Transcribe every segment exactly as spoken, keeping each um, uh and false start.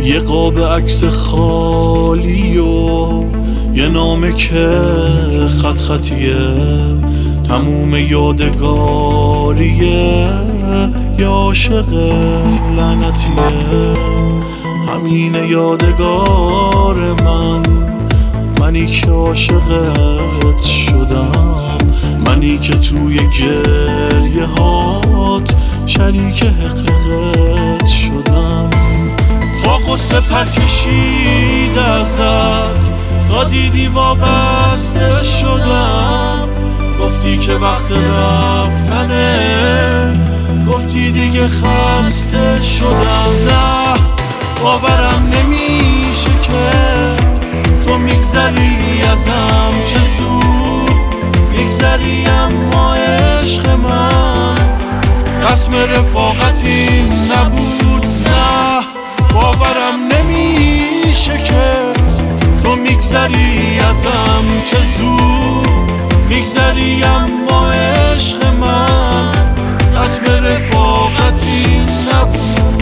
یه قاب عکس خالی و یه نامه که خط خطیه، تموم یادگاریه، یه عاشق لعنتیه. همین یادگار من، منی که عاشقت شدم، منی که توی گریه هات شریک حقیقت شدم. با قصه پر کشید ازت، تا دیدی وابسته شدم. گفتی که وقت رفتنه، گفتی دیگه خسته شدم. نه باورم نمیشه که تو میگذری ازم، چه زود میگذری. اما عشق من رسم رفاقتی نبود. نه باورم نمیشه که تو میگذری ازم، چه زود میگذری. اما عشق من رسم رفاقتی نبود.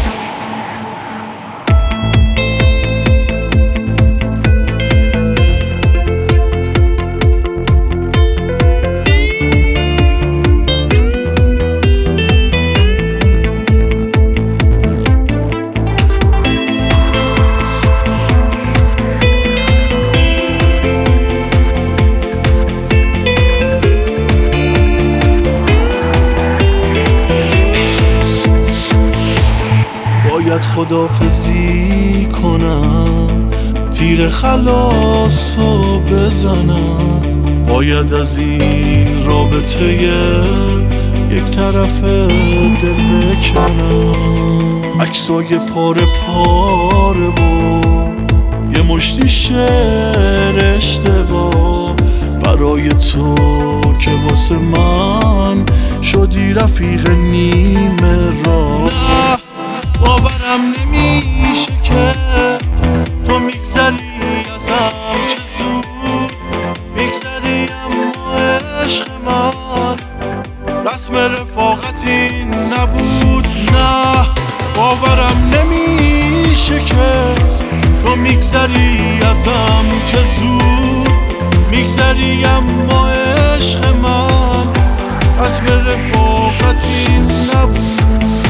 باید خداحافظی کنم، تیر خلاصو بزنم. باید از این رابطه یک طرف دل بکنم. عکسای پاره پاره بود، یه مشتی شعر اشتباه برای تو که واسه من شدی رفیق نیمه راه. باورم نمیشه که تو میگذری ازم، چه زود میگذری. اما عشق من رسم رفاقتی نبود. نه باورم نمیشه که تو میگذری ازم، چه زود میگذری. اما عشق من رسم رفاقتی نبود.